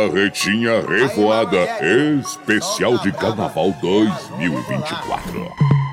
Marretinha Revoada Especial de Carnaval 2024.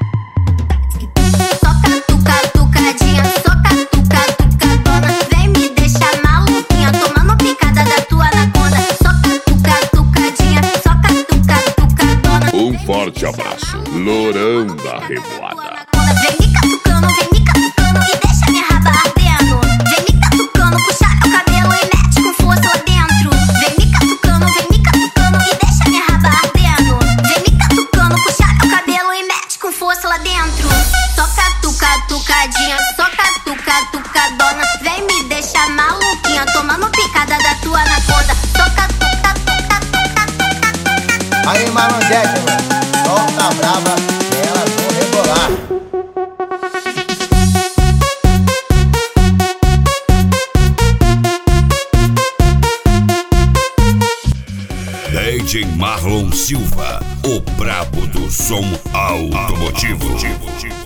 Soca, tuca, tucadinha, soca, tuca, tucadona. Vem me deixar maluquinha, tomando picada da tua anaconda. Soca, tuca, tucadinha, soca, tuca, tucadona. Um forte abraço, Lourão da Revoada. Vem me catucando e deixa minha raba ardendo. Vem me catucando, puxa o cabelo e mete com força lá dentro. Vem me catucando e deixa minha raba ardendo. Vem me catucando, puxa o cabelo e mete com força lá dentro. Soca, tuca, tucadinha, soca, tuca, tucadona. Vem me deixar maluquinha, tomando picada da tua anaconda. Soca, tuca, tuca, tuca, tuca, tuca. Aí, Malanjete, mano, solta a braba e elas vão rebolar. DJ Marlon Silva, o brabo do som automotivo.